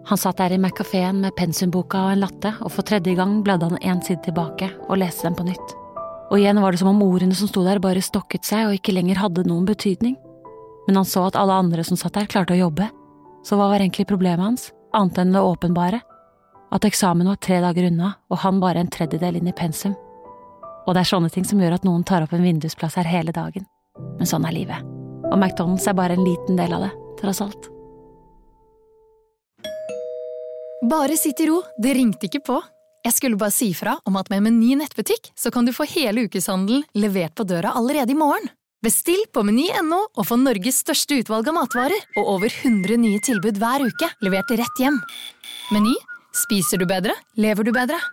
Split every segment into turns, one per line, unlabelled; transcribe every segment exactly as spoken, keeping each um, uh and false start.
Han satt der i McCaféen med pensumboka og en latte, og for tredje gang bladde han en side tilbake og leste den på nytt. Og igjen var det som om ordene som sto der bare stokket seg og ikke lenger hadde noen betydning. Men han så at alle andre som satt der klarte å jobbe. Så hva var egentlig problemet hans, annet enn det åpenbare? At eksamen var tre dager unna, og han bare en tredjedel inn i pensum. Og det er sånne ting som gjør at noen tar opp en vindusplass her hele dagen. Men sånn er livet. Og McDonald's er bare en liten del av det, tross alt.
Bare sitt i ro, det ringte ikke på. Jeg skulle bare si fra om at med Meny nettbutikk så kan du få hele ukeshandel levert på døra allerede i morgen. Bestill på meny punktum no og få Norges største utvalg av matvarer og over hundre nye tilbud hver uke, levert rett hjem. Meny, spiser du bedre, lever du bedre.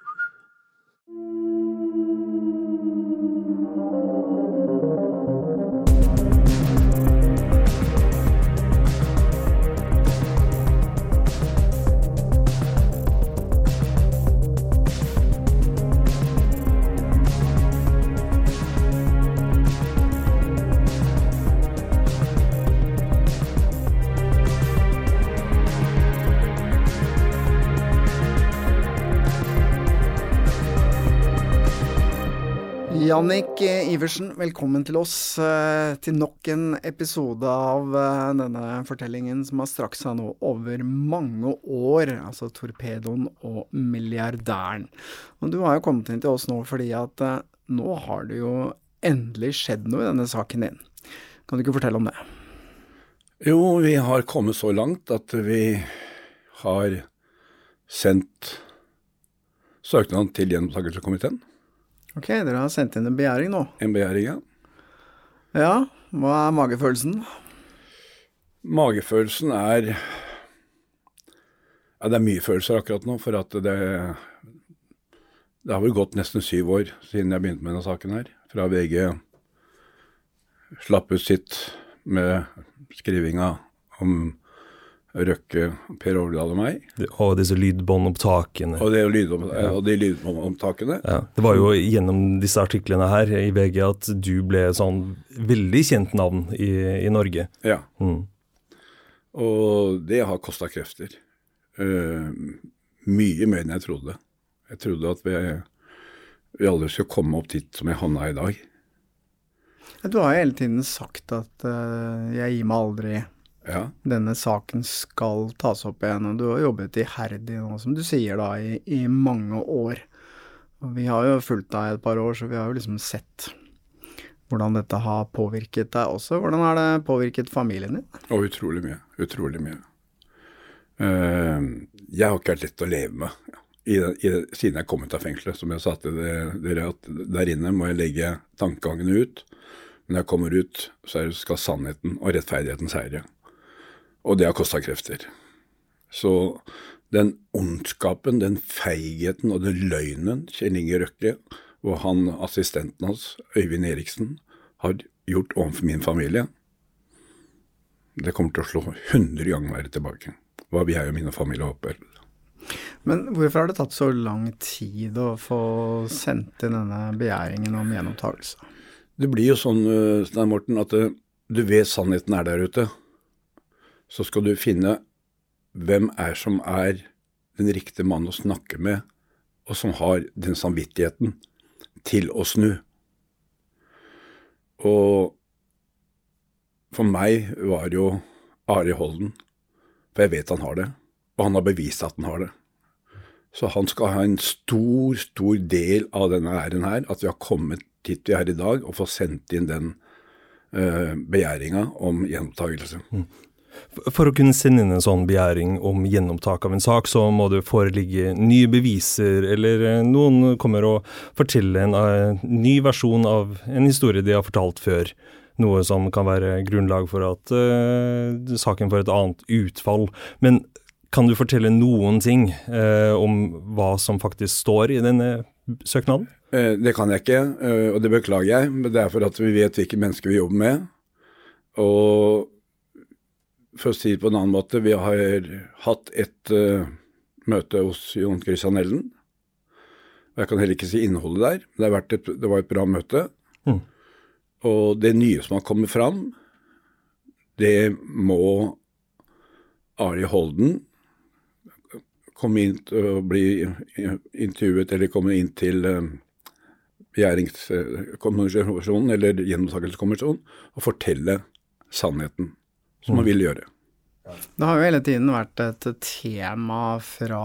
Jannik Iversen, velkommen til oss til nok en episode av denne fortellingen som har strakt seg nå over mange år, altså Torpedoen og milliardæren. Og du har jo kommet inn til oss nå fordi at nå har det jo endelig skjedd noe i denne saken din. Kan du ikke fortelle om det?
Jo, vi har kommet så langt at vi har sendt søknaden til gjenopptakelseskomiteen.
Ok, dere har sendt inn en begjæring nå.
En begjæring, ja.
Ja, hva er magefølelsen?
Magefølelsen er... Ja, det er mye følelser akkurat nå, for at det... Det har vel gått nesten syv år siden jeg begynte med denne saken her. Fra V G slapp ut sitt med skrivinga om Røkke, Per Overdal og meg.
Og disse lydbåndopptakene.
Og, det, lyd, og de lydbåndopptakene.
Ja, det var jo gjennom disse artiklene her i V G at du ble sånn veldig kjent navn i, i Norge.
Ja.
Mm.
Og det har kostet krefter. Uh, mye mer enn jeg trodde. Jeg trodde at vi, vi aldri skulle komme opp dit som jeg havnet i dag.
Du har hele tiden sagt at uh, jeg gir meg aldri... Ja. Denne saken skal tas opp igjen, og du har jobbet iherdig nå, som du sier da, i, i mange år. Og vi har jo fulgt deg et par år, så vi har jo liksom sett hvordan dette har påvirket deg også. Hvordan har det påvirket familien din?
Og utrolig mye, utrolig mye. Uh, jeg har ikke vært lett å leve med, I, i, siden jeg kom ut av fengselet, som jeg sa til dere, at der inne må jeg legge tankegangene ut. Men når jeg kommer ut, så skal sannheten og rettferdigheten seire. Og det har kostet krefter. Så den ondskapen, den feigheten og den løgnen Kjell Inge Røkke og han assistenten hans, Øyvind Eriksen, har gjort overfor min familie, det kommer til å slå hundre ganger mer tilbake. Hva vi er jo mine familie håper.
Men hvorfor har det tatt så lang tid å få sendt inn denne begjæringen om gjenopptagelse?
Det blir jo sånn, Stein Morten, at du vet sannheten er der ute. Så skal du finne hvem er som er den riktige mannen å snakke med, og som har den samvittigheten til å snu. Og for meg var det jo Ari Holden, for jeg vet han har det, og han har bevist at han har det. Så han skal ha en stor, stor del av denne æren her, at vi har kommet hit vi er i dag, og få sendt inn den uh, begjæringen om gjenopptagelse. Mm.
For å kunne sende inn en sånn begjæring om gjenopptak av en sak, så må det foreligge nye beviser, eller noen kommer å fortelle en uh, ny versjon av en historie de har fortalt før. Noe som kan være grunnlag for at uh, saken får et annet utfall. Men kan du fortelle noen ting uh, om hva som faktisk står i denne søknaden?
Uh, det kan jeg ikke, uh, og det beklager jeg, men det er for at vi vet hvilke mennesker vi jobber med. Og for å si det på en annen måte, vi har hatt et uh, møte hos Jon Christian Ellen. Jeg kan heller ikke si innholdet der, men det, har vært et, det var et bra møte. Mm. Og det nye som har kommet fram, det må Ari Holden komme inn og bli intervjuet eller komme inn til begjæringskommisjonen eller gjenopptakelseskommisjonen og fortelle sannheten, som man vil gjøre.
Det har jo hele tiden vært et tema fra,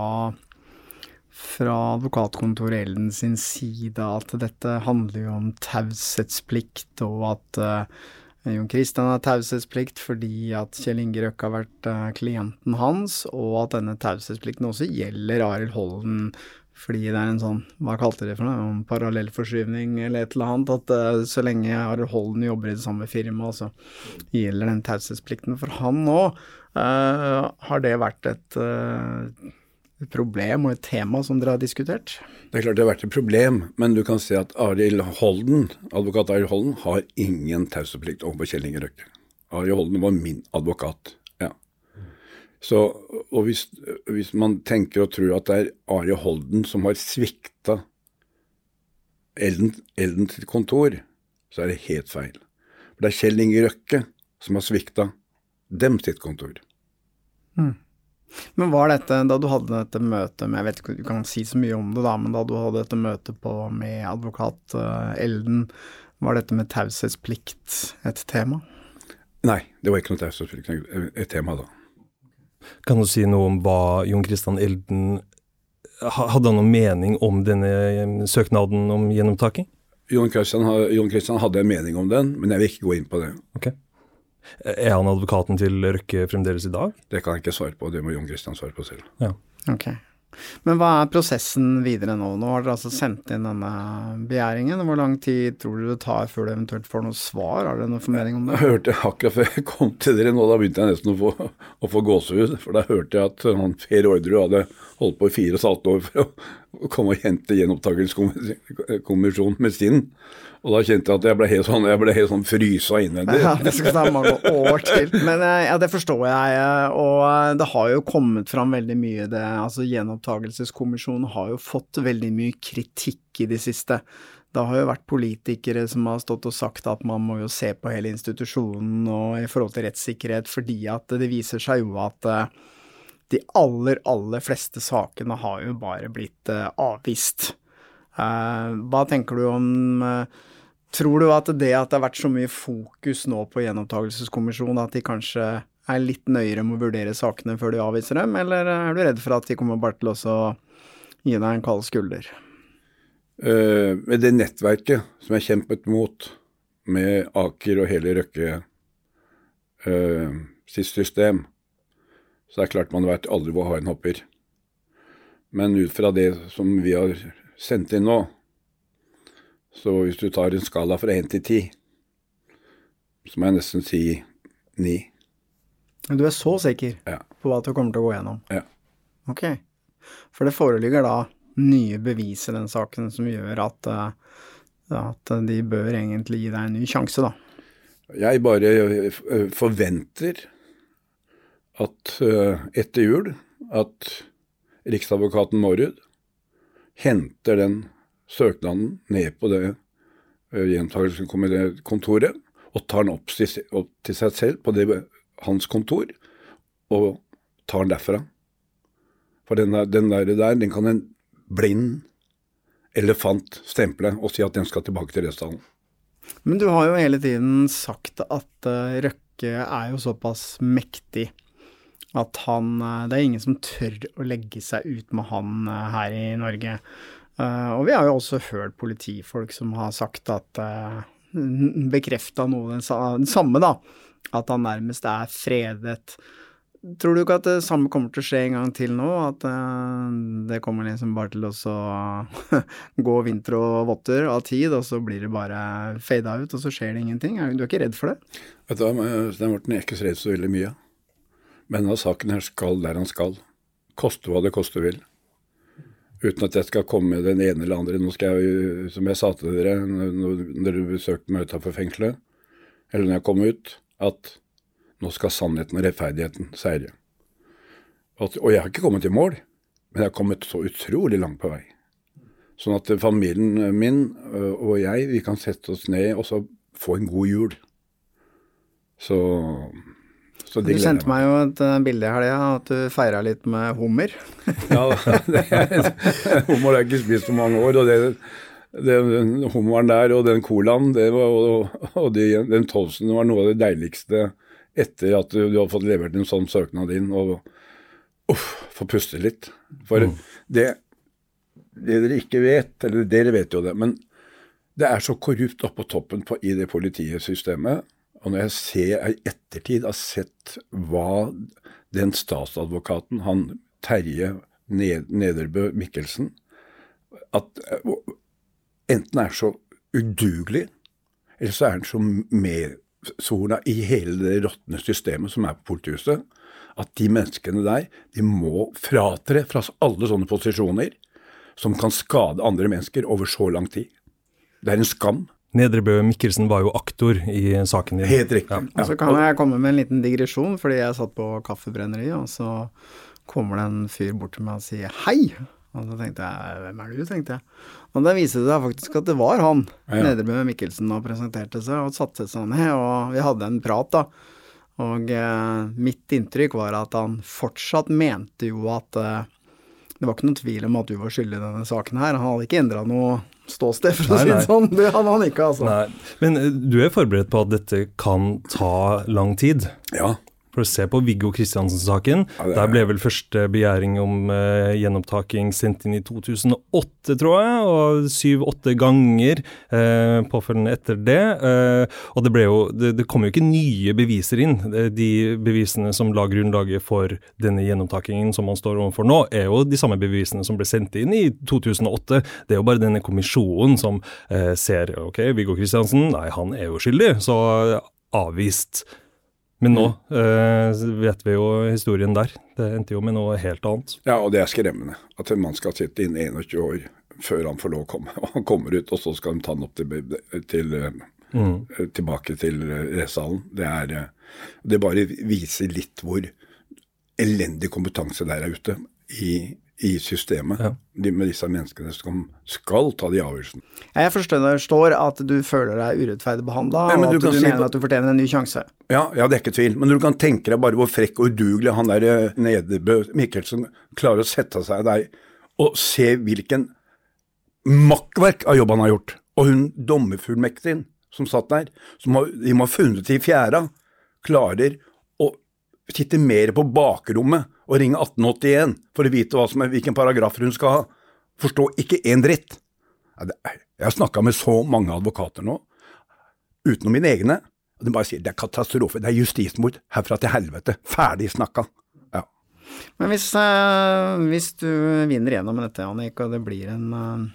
fra advokatkontoret Elden sin side at dette handler jo om taushetsplikt, og at uh, Jon Christian har taushetsplikt fordi at Kjell Inge Røkke har vært uh, klienten hans, og at denne taushetsplikten også gjelder Arild Holden, fordi det er en sånn, hva kalte det for noe, en parallellforskyvning eller et eller annet, at uh, så lenge Arild Holden jobber i det samme firma, så gjelder den taushetsplikten for han nå. Uh, har det vært et, uh, et problem og et tema som dere har diskutert?
Det er klart det har vært et problem, men du kan si at Arild Holden, advokat Arild Holden, har ingen taushetsplikt overfor Kjell Inge Røkke. Arild Holden var min advokat, ja. Så, og hvis, hvis man tenker og tror at det er Arild Holden som har svikta Elden, Elden til kontor, så er det helt feil. For det er Kjell Inge Røkke som har svikta dem sitt kontor.
Mm. Men var dette, da du hadde dette møtet med, jeg vet ikke, du kan si så mye om det da, men da du hadde dette møtet på, med advokat uh, Elden, var dette med taushetsplikt et tema?
Nei, det var ikke noe taushetsplikt et tema da.
Kan du si noe om hva Jon Christian Elden, hadde han noen mening om denne søknaden om gjenopptaking?
Jon Christian, Jon Christian hadde en mening om den, men jeg vil ikke gå inn på det.
Ok. Er han advokaten til Røkke fremdeles i dag?
Det kan jeg ikke svare på, det må Jon Christian svare på selv.
Ja.
Ok. Men hva er prosessen videre nå? Nå har dere altså sendt inn denne begjæringen. Hvor lang tid tror du det tar før du eventuelt får noe svar? Har dere noen formening om det?
Jeg hørte akkurat før jeg kom til dere nå, da begynte jeg nesten å få, å få gåsehud, for da hørte jeg at han Per Ordre hadde holdt på i fire og et halvt år for å komme og hente gjenopptakelseskommisjonen med sin. Og da kjente jeg at jeg ble helt sånn, jeg ble helt sånn frysa innvendig.
Ja, det skal ta mange år til. Men ja, det forstår jeg, og det har jo kommet fram veldig mye det, altså gjenopptakelseskommisjonen har jo fått veldig mye kritikk i det siste. Det har jo vært politikere som har stått og sagt at man må jo se på hele institusjonen og i forhold til rettssikkerhet, fordi at det viser seg jo at de aller, aller fleste sakene har jo bare blitt avvist. Hva tenker du om... Tror du at det at det har vært så mye fokus nå på gjenopptakelseskommisjonen, at de kanskje er litt nøyere med å vurdere sakene før de avviser dem, eller er du redd for at de kommer bare til å gi deg en kald skulder?
Uh, med det nettverket som jeg kjempet mot, med Aker og hele Røkke uh, sitt system, så er det klart man har vært aldri hvor ha en hopper. Men ut fra det som vi har sendt inn nå, så hvis du tar en skala fra en til ti, så må jeg nesten si ni.
Du er så sikker
ja.
På hva du kommer til å gå gjennom?
Ja.
Ok. For det foreligger da nye bevis i den saken som gjør at, at de bør egentlig gi deg en ny sjanse da.
Jeg bare forventer at etter jul, at Riksadvokaten Mårud henter den søknaden ned på det gjenopptakelseskontoret og tar den opp til, opp til seg selv på det, hans kontor og tar den derfra. For den der, den der, der, den kan en blind elefant stemple og si at den skal tilbake til rettsalen.
Men du har jo hele tiden sagt at uh, Røkke er jo såpass mektig at han, det er ingen som tør å legge seg ut med han uh, her i Norge. Uh, og vi har jo også hørt politifolk som har sagt at uh, bekreftet noe den, den samme da, at han nærmest er fredet. Tror du ikke at det samme kommer til å skje en gang til nå, at uh, det kommer liksom bare til å så gå vinter og votter av tid, og så blir det bare fadet ut, og så skjer det ingenting? Er du ikke redd for det?
Vet du hva, Stein Morten, jeg er ikke så redd så veldig mye. Men denne saken her skal der han skal. Koste hva det koste vil. Uten at jeg skal komme med den ene eller andre. Nå skal jeg, som jeg sa til dere, når dere besøkte meg utenfor fengselet, eller når jeg kom ut, at nå skal sannheten og rettferdigheten seire. Og, og jeg har ikke kommet til mål, men jeg har kommet så utrolig langt på vei. Sånn at familien min og jeg, vi kan sette oss ned og så få en god jul. Så Så
du sendte meg jo et uh, bilde her, ja, at du feiret litt med hummer.
Ja, det er, hummer har jeg ikke spist på mange år, og det, det, den hummeren der og den colaen, det var, og, og de, den tolvsen var noe av det deiligste etter at du, du har fått levert en sånn søknad inn, og uff, få puste litt. For mm. det, det dere ikke vet, eller dere vet jo det, men det er så korrupt oppe på toppen på, i det politisystemet. Og når jeg ser i ettertid har sett hva den statsadvokaten, han Terje Ned, Nederbø Mikkelsen, at enten er så udugelig, eller så er han så medsorna i hele det råttende systemet som er på politihuset, at de menneskene der, de må fratre fra alle sånne posisjoner som kan skade andre mennesker over så lang tid. Det er en skam.
Nedrebø Mikkelsen var jo aktor i saken din.
Helt riktig.
Ja. Og så kan jeg komme med en liten digresjon, fordi jeg satt på kaffebrenneri, og så kommer det en fyr bort til meg og sier hei. Og så tenkte jeg, hvem er du, tenkte jeg. Og da viste det seg faktisk at det var han, ja. Nedrebø Mikkelsen, og presenterte seg og satte seg ned, og vi hadde en prat da. Og eh, mitt inntrykk var at han fortsatt mente jo at eh, det var ikke noen tvil om at du var skyldig i denne saken her. Han hadde ikke endret noe ståsted, for å si det sånn. Det hadde han ikke, altså.
Nei. Men du er forberedt på at dette kan ta lang tid?
Ja.
For å se på Viggo Kristiansen-saken, ja, der ble vel første begjæring om uh, gjenopptaking sendt inn i to tusen og åtte, tror jeg, og syv-åtte ganger uh, påfølgende etter det. Uh, og det ble jo, det, det kom jo ikke nye beviser inn. De bevisene som la grunnlaget for denne gjenopptakingen som man står overfor nå, er jo de samme bevisene som ble sendt inn i to tusen og åtte. Det er jo bare denne kommisjonen som uh, ser, ok, Viggo Kristiansen, nei, han er jo skyldig, så avvist. Men nå eh, vet vi jo historien der. Det endte jo med noe helt annet.
Ja, og det er skremmende. At en mann skal sitte inn enogtjue år før han får lov å komme. Og han kommer ut, og så skal de ta han opp til, til, mm. tilbake til rettssalen. Det, er, det bare viser litt hvor elendig kompetanse der er ute i, i systemet. Ja. De, med disse menneskene som skal ta de avgjørelsene.
Jeg forstår at du føler deg urettferdig behandlet, Nei, og at du, du mener på... at du fortjener en ny sjanse.
Ja, ja, det er ikke tvil. Men du kan tenke deg bare hvor frekk og udugelig han der Nedrebø Mikkelsen klarer å sette seg der og se hvilken makkverk av jobb han har gjort. Og hun dommerfullmektigen som satt der, som har, de må ha funnet i fjæra, klarer å sitte mer på bakrommet og ringe atten åttien for å vite hva som er, hvilken paragraf hun skal ha. Forstå ikke en dritt. Jeg har snakket med så mange advokater nå, utenom mine egne, og de bare sier, det er katastrofe, det er justismord, herfra til helvete, ferdig snakket. Ja.
Men hvis, uh, hvis du vinner gjennom dette, Jannik, og det blir en uh,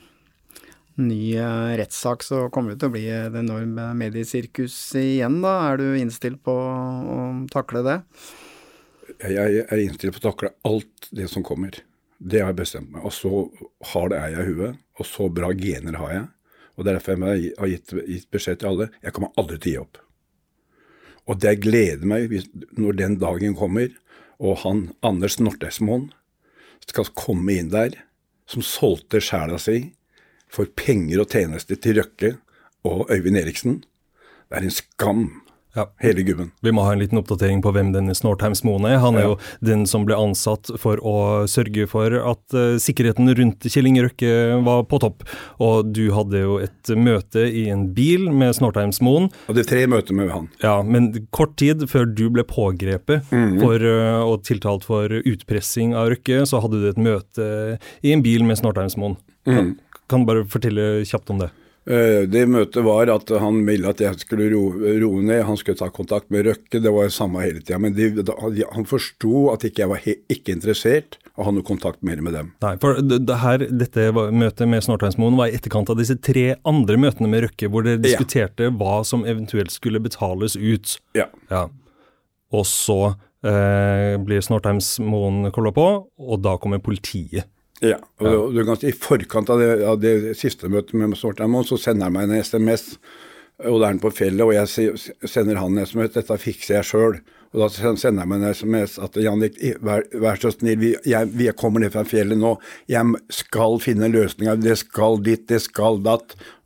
ny uh, rettssak, så kommer det til å bli et enormt mediesirkus igjen da. Er du innstilt på å takle det?
Jeg er innstilt på å takle alt det som kommer. Det har jeg bestemt meg, og så har det jeg i huet, og så bra gener har jeg, og derfor jeg har gitt, gitt beskjed til alle, jeg kommer aldri til å gi opp. Og det gleder meg når den dagen kommer, og han, Anders Nortesmoen, skal komme inn der, som solgte sjæla si for penger og tjenester til Røkke og Øyvind Eriksen. Det er en skam. Ja. Hele gubben.
Vi må ha en liten oppdatering på hvem denne Snortheim-Moen er. Han er ja. jo den som ble ansatt for å sørge for at uh, sikkerheten rundt Kjell Inge Røkke var på topp. Og du hadde jo et møte i en bil med Snortheim-Moen.
Og det er tre møter med han.
Ja, men kort tid før du ble pågrepet mm-hmm. for, uh, og tiltalt for utpressing av Røkke, så hadde du et møte i en bil med Snortheim-Moen. Mm. Kan du bare fortelle kjapt om det?
Det møtet var at han ville at jeg skulle roe ro ned, han skulle ta kontakt med Røkke, det var det samme hele tiden, men de, de, han forstod at ikke jeg var he, ikke interessert å ha noe kontakt mer med dem.
Nei, for det her, dette var, møtet med Snortheim-Moen var i etterkant av disse tre andre møtene med Røkke, hvor dere diskuterte ja. hva som eventuelt skulle betales ut.
Ja.
ja. Og så eh, blir Snortheim-Moen kollet på, og da kommer politiet.
Ja, og ja. Du kan si i forkant av det, av det siste møtet med Snortheim, så sender han meg en sms, og da er han på fjellet, og jeg sender han en sms, dette fikser jeg selv, og da sender jeg meg en sms at Jannik, vær, vær så snill, vi, jeg, vi kommer ned fra fjellet nå, jeg skal finne løsninger, det skal ditt, det skal datt,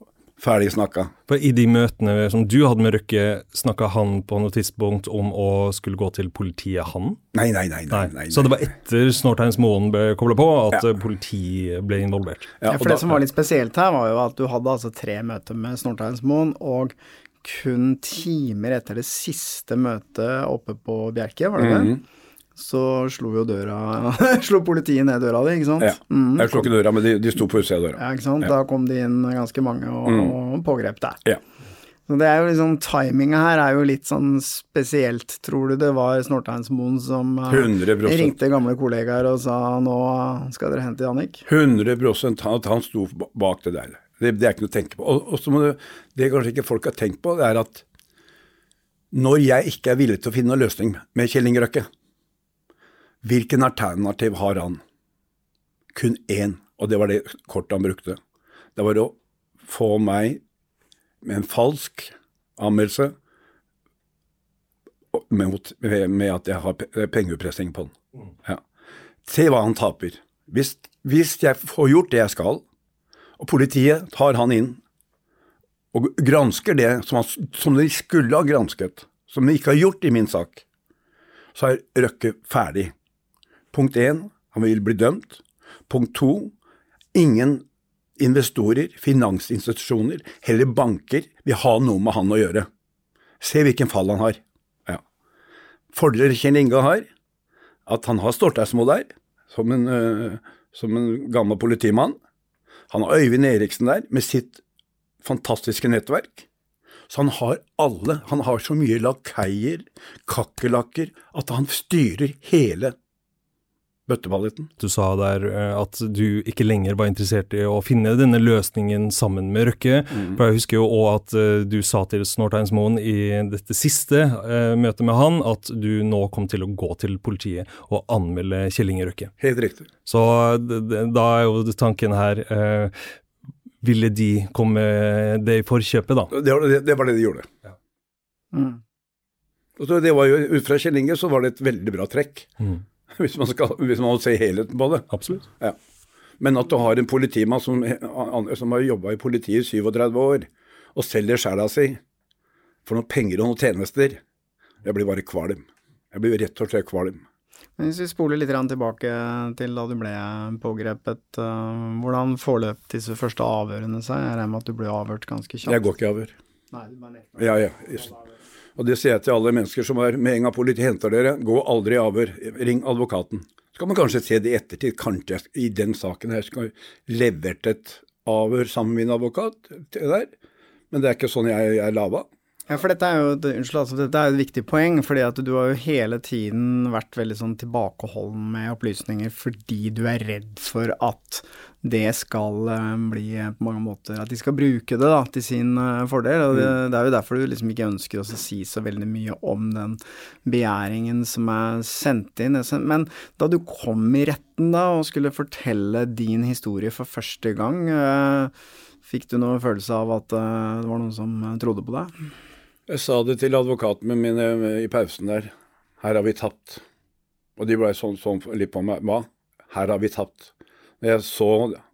Ferdig snakka.
For i de møtene som du hadde med Røkke, snakket han på noe tidspunkt om å skulle gå til politiet, han?
Nei, nei, nei. nei, nei, nei.
Så det var etter Snortheimsmoen ble koblet på at ja. politiet ble involvert?
Ja, for det da, som var litt spesielt her var jo at du hadde altså tre møter med Snortheimsmoen, og kun timer etter det siste møtet oppe på Bjerke, var det det? Mm-hmm. Så slo jo døra, slo politiet ned døra di, ikke sant?
Ja, mm, jeg slo ikke døra, men de, de sto på utsida av døra.
Ja, ikke sant? Ja. Da kom de inn ganske mange og, mm. og pågrep deg.
Ja.
Så det er jo liksom, timinget her er jo litt sånn spesielt, tror du det var Snortheimsmoen som
hundre prosent
ringte gamle kollegaer og sa, nå skal dere hente Jannik?
hundre prosent at han sto bak det der. Det, det er ikke noe å tenke på. Og, og så må det, det kanskje ikke folk har tenkt på, det er at når jeg ikke er villig til å finne en løsning med Kjell Inge Røkke, hvilken alternativ har han? Kun én, og det var det kortet han brukte. Det var å få meg med en falsk anmeldelse med, med at jeg har pengeutpressing på den. Ja. Se hva han taper. Hvis, hvis jeg får gjort det jeg skal, og politiet tar han inn og gransker det som, han, som de skulle ha gransket, som de ikke har gjort i min sak, så er Røkke ferdig. Punkt én, han vil bli dømt. Punkt to, ingen investorer, finansinstitusjoner, heller banker, vil ha noe med han å gjøre. Se hvilken fall han har. Ja. Fordelen Kjell Inge har, at han har Snortheimsmoen der, som en, uh, som en gammel politimann. Han har Øyvind Eriksen der, med sitt fantastiske nettverk. Så han har alle, han har så mye lakeier, kakkelakker, at han styrer hele bøtteballetten.
Du sa der at du ikke lenger var interessert i å finne denne løsningen sammen med Røkke, mm. for jeg husker jo også at du sa til Snortheimsmoen i dette siste uh, møtet med han, at du nå kom til å gå til politiet og anmelde Kjell Inge Røkke.
Helt riktig.
Så da er jo tanken her, uh, ville de komme det i forkjøpet da?
Det var det, det, var det de gjorde. Ja. Mm. Og så det var jo, ut fra Kjell Inge så var det et veldig bra trekk. Mm. Hvis man skal, hvis man ser helheten på det.
Absolutt.
Ja. Men at du har en politimann som, som har jobbet i politiet i syvogtredve år, og selger skjæla si for noen penger og noen tjenester, jeg blir bare kvalm. Jeg blir rett og slett kvalm.
Men hvis vi spoler litt tilbake til da du ble pågrepet, uh, hvordan forløp disse første avhørene seg? Jeg regner med at du ble avhørt ganske kjapt.
Jeg går ikke avhør.
Nei, du bare nekter.
Ja, ja, just. Og det sier jeg til alle mennesker som er med en gang politiet henter dere, gå aldri avhør, ring advokaten. Så kan man kanskje se det i ettertid, kanskje i den saken her skal levert et avhør sammen med min advokat til der, men det er ikke sånn jeg, jeg lava.
Ja, for dette er jo, unnskyld, altså, dette er jo et viktig poeng, fordi at du har jo hele tiden vært veldig sånn tilbakeholden med opplysninger, fordi du er redd for at det skal uh, bli på mange måter, at de skal bruke det da, til sin uh, fordel, og det, det er jo derfor du liksom ikke ønsker å si så veldig mye om den begjæringen som er sendt inn. Men da du kom i retten da, og skulle fortelle din historie for første gang, uh, fikk du noen følelse av at uh, det var noen som uh, trodde på deg?
Jeg sa det til advokaten med mine i pausen der. Her har vi tapt. Og de ble sånn, sånn litt på meg. Hva? Her har vi tapt. Når jeg så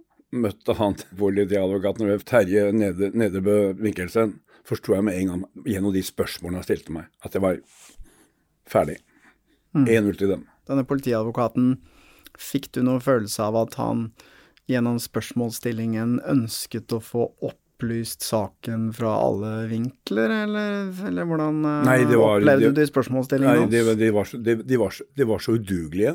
møtte han politiadvokaten ved Terje nede, Nederbø Winkelsen, forstod jeg med en gang gjennom de spørsmålene han stilte meg, at jeg var ferdig. Mm. En null til dem.
Denne politiadvokaten, fikk du noen følelse av at han gjennom spørsmålsstillingen ønsket å få opp opplyst saken fra alle vinkler, eller, eller hvordan
nei, var,
opplevde du spørsmålsstillingen hans?
Nei, det, det, var så, det, de, var så, de var så udugelige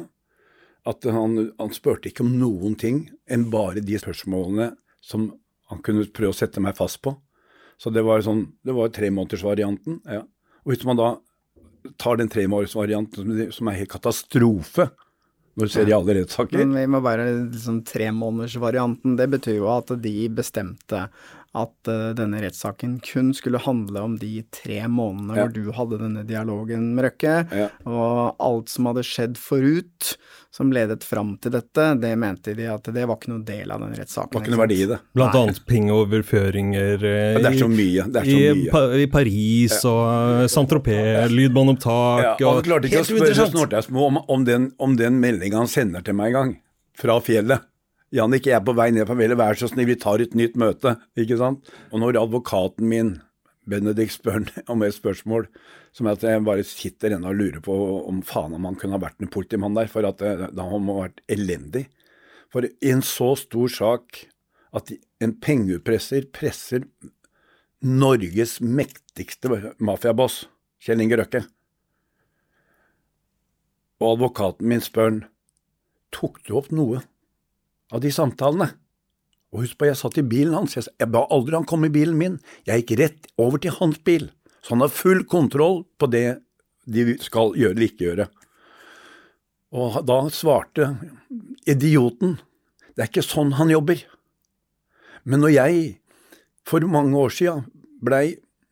at han, han spørte ikke om noen ting enn bare de spørsmålene som han kunne prøve å sette meg fast på. Så det var sånn, det var tremånedersvarianten, ja. Og hvis man da tar den tremånedersvarianten som er helt katastrofe, når du ser i alle rettssaker.
Men vi må bare, liksom, tremånedersvarianten, det betyr jo at de bestemte at uh, denne rettssaken kun skulle handle om de tre månedene ja. Hvor du hadde denne dialogen med Røkke, ja. Og alt som hadde skjedd forut, som ledet fram til dette, det mente de at det var ikke noen del av den rettssaken.
Det var ikke noe verdi i det.
Blant annet pengeoverføringer eh,
ja, det er så mye, det er så
i,
mye.
Pa, i Paris ja. Og Saint-Tropez, ja. Lydbåndopptak.
Ja, han klarte ikke å spørre Snortheimsmoen om, om, den, om den meldingen han sender til meg en gang, fra fjellet, Jannik, jeg er på vei ned på veldig, vær så snill, vi tar et nytt møte, ikke sant? Og når advokaten min, Benedikt, spør om et spørsmål, som er at jeg bare sitter ennå og lurer på om faen om han kunne ha vært en politimann der, for at det, da han må ha vært elendig. For i en så stor sak, at en pengeutpresser presser Norges mektigste mafiaboss, Kjell Inge Røkke. Og advokaten min spør han, tok du opp noe av de samtalene? Og husk på, jeg satt i bilen hans, jeg, jeg ba aldri han komme i bilen min, jeg gikk rett over til hans bil, så han har full kontroll på det de skal gjøre eller ikke gjøre. Og da svarte idioten, det er ikke sånn han jobber. Men når jeg for mange år siden ble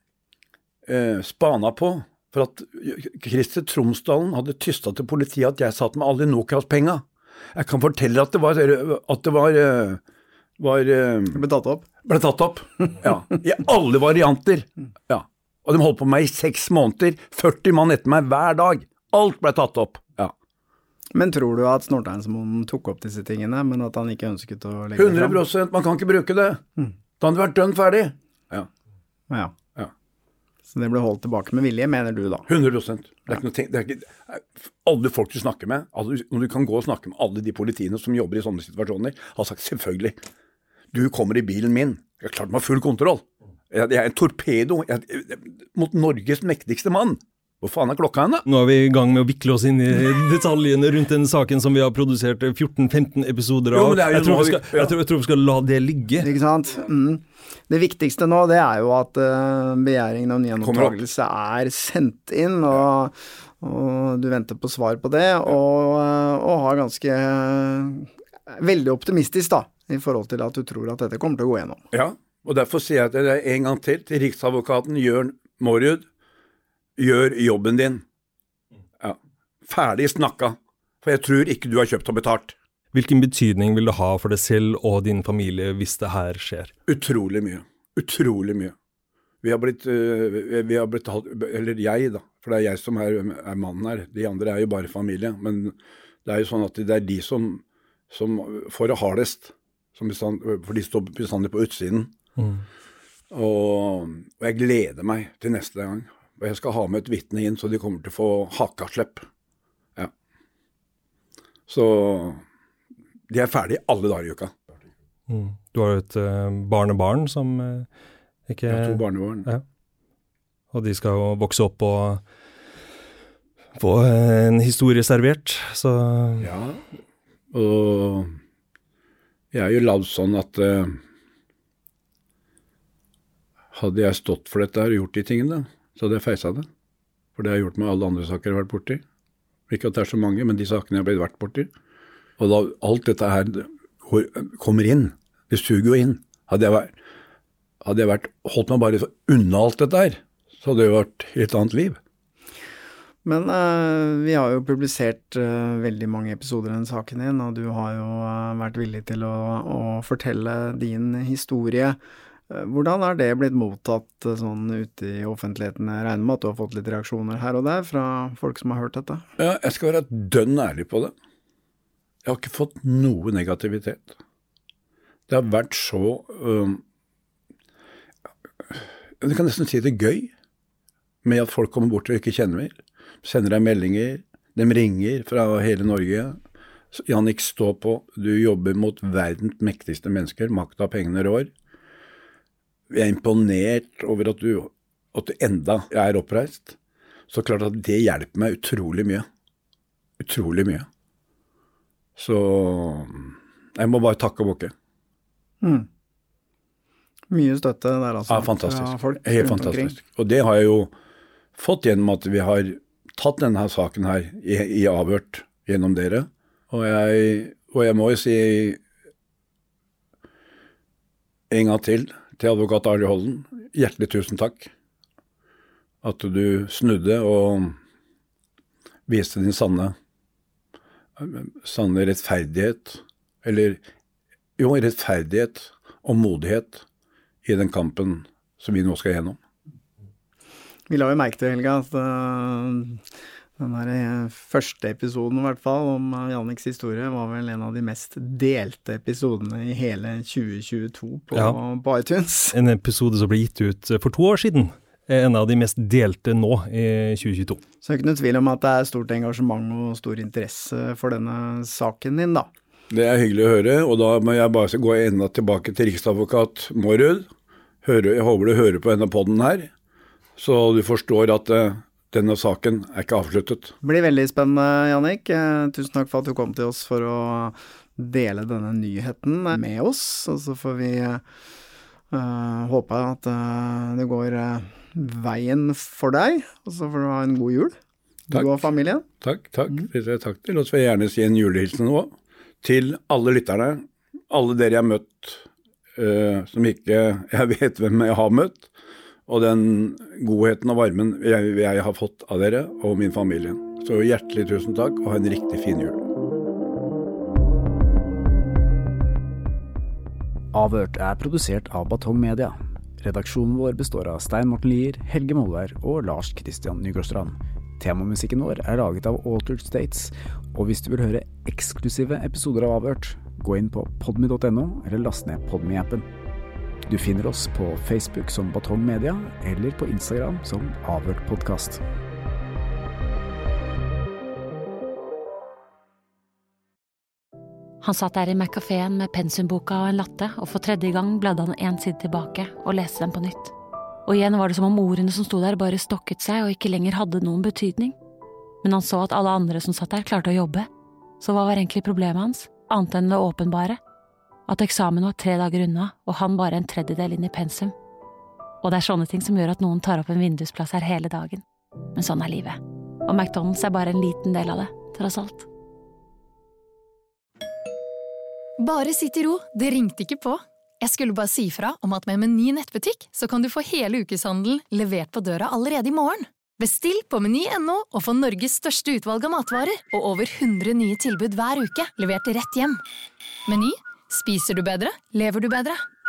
eh, spana på for at Christer Tromsdalen hadde tystet til politiet at jeg satt med alle Nokas-penga. Jeg kan fortelle at det var, at det var, var
Det ble tatt opp.
Ble tatt opp, ja. I alle varianter. Ja. Og de holdt på meg i seks måneder, førti mann etter meg hver dag. Alt ble tatt opp, ja.
Men tror du at Snorteinsmoen tok opp disse tingene, men at han ikke ønsket å legge det
hundre
frem?
prosent, man kan ikke bruke det. Da hadde det vært dønn ferdig. Ja.
Ja.
Ja.
Så det ble holdt tilbake med vilje, mener du da?
hundre prosent. Det er ikke noe ting, det er ikke, alle folk du snakker med, alle, når du kan gå og snakke med alle de politiene som jobber i sånne situasjoner, har sagt selvfølgelig, du kommer i bilen min, jeg har klart meg full kontroll. Jeg, jeg er en torpedo jeg, jeg, mot Norges mektigste mann. Hvor faen er klokka henne?
Nå er vi i gang med å vikle oss inn i detaljene rundt den saken som vi har produsert fjorten femten episoder av.
Jo, men det er jo
jeg, tror
noe
vi skal,
vi- ja.
jeg, tror, jeg tror vi skal la det ligge.
Ikke sant? Mm. Det viktigste nå, det er jo at uh, begjæringen om gjenopptakelse er sendt inn, og, og du venter på svar på det, og, uh, og har ganske uh, veldig optimistisk da, i forhold til at du tror at dette kommer til å gå gjennom.
Ja, og derfor sier jeg til deg en gang til, til Riksadvokaten Jørn Mårud, gjør jobben din. Ja. Ferdig snakka, for jeg tror ikke du har kjøpt og betalt.
Hvilken betydning vil det ha for deg selv og din familie hvis det her skjer?
Utrolig mye. Utrolig mye. Vi har blitt, uh, vi har blitt eller jeg da, for det er jeg som er, er mannen her. De andre er jo bare familie, men det er jo sånn at det er de som, som får det hardest, som bestand, for de står bestandig på utsiden.
Mm.
Og, og jeg gleder meg til neste gang. Og jeg skal ha med et vitne inn, så de kommer til å få hakaslepp. Ja. Så de er ferdige alle dager i uka.
Mm. Du har jo et uh, barnebarn som uh, ikke...
Jeg har to barnebarn.
Ja. Og de skal jo vokse opp og få en historie servert, så...
Ja, og jeg er jo lagd sånn at uh, hadde jeg stått for dette her og gjort de tingene, så hadde jeg feisa det. For det har jeg gjort med alle andre saker jeg har vært borti. Ikke at det er så mange, men de sakene jeg har blitt vært borti. Og da alt dette her kommer inn, det suger jo inn. Hadde jeg vært, hadde jeg vært holdt meg bare unna alt dette her, så hadde det jo vært et helt annet liv.
Men uh, vi har jo publisert uh, veldig mange episoder i den saken din, og du har jo uh, vært villig til å, å fortelle din historie. Uh, hvordan er det blitt mottatt uh, sånn ute i offentligheten? Jeg regner med at du har fått litt reaksjoner her og der fra folk som har hørt dette?
Ja, jeg skal være dønn ærlig på det. Jeg har ikke fått noe negativitet. Det har vært så um, jeg kan nesten si det gøy med at folk kommer bort og ikke kjenner meg. Sender deg meldinger, de ringer fra hele Norge. Jannik, stå på, du jobber mot verdens mektigste mennesker, makta, pengene rår. Jeg er imponert over at du, at du enda er oppreist. Så klart at det hjelper meg utrolig mye. Utrolig mye. Så jeg må bare takke og bukke.
Mm. Mye støtte der altså.
Ja, fantastisk.
Fra folk
Helt
rundt omkring.
fantastisk. Og det har jeg jo fått gjennom at vi har tatt denne saken her i, i avhørt gjennom dere. Og jeg, og jeg må jo si en gang til til advokat Arne Holden, hjertelig tusen takk. At du snudde og viste din sanne, sanne rettferdighet, eller jo, rettferdighet og modighet i den kampen som vi nå skal gjennom.
Vi la jo merke til, Helga, at uh, Den der første episoden i hvert fall om Janniks historie var vel en av de mest delte episodene i hele tjue tjueto på, ja. på iTunes.
En episode som ble gitt ut for to år siden, er en av de mest delte nå i tjue tjueto.
Så det er ikke noe tvil om at det er stort engasjement og stor interesse for denne saken din da.
Det er hyggelig å høre, og da må jeg bare gå enda tilbake til riksadvokat Mårud. Høre, jeg håper du hører på denne podden her, så du forstår at uh, denne saken er ikke avsluttet.
Det blir veldig spennende, Jannik. Tusen takk for at du kom til oss for å dele denne nyheten med oss, og så får vi uh, håpe at uh, det går uh, veien for deg, og så får du ha en god jul.
Takk.
Du og familien.
Takk, takk. Mm. Takk til. Og så vil jeg gjerne si en julehilsen nå til alle lytterne, alle dere jeg har møtt, uh, som ikke jeg vet hvem jeg har møtt, og den godheten og varmen jeg, jeg har fått av dere og min familie. Så hjertelig tusen takk, og ha en riktig fin jul.
Avhørt er produsert av Batong Media. Redaksjonen vår består av Stein Morten Lier, Helge Molvær og Lars Christian Nygårdstrand. Temamusikken vår er laget av Altered States, og hvis du vil høre eksklusive episoder av Avhørt, gå inn på podme punktum no eller last ned Podme-appen. Du finner oss på Facebook som Batong Media, eller på Instagram som Avhørt Podcast.
Han satt der i Mac-caféen med pensumboka og en latte, og for tredje gang bladde han en side tilbake og leste den på nytt. Og igjen var det som om ordene som stod der bare stokket seg og ikke lenger hadde noen betydning. Men han så at alle andre som satt der klarte å jobbe. Så hva var egentlig problemet hans, annet enn det åpenbare? At eksamen var tre dager unna, og han bare en tredjedel inn i pensum. Og det er sånne ting som gjør at noen tar opp en vindusplass her hele dagen. Men sånn er livet. Og McDonald's er bare en liten del av det, tross alt.
Bare sitt i ro, det ringte ikke på. Jeg skulle bare si fra om at med Meny nettbutikk så kan du få hele ukeshandelen levert på døra allerede i morgen. Bestill på meny punktum no og få Norges største utvalg av matvarer og over hundre nye tilbud hver uke levert rett hjem. Meny, spiser du bedre, lever du bedre.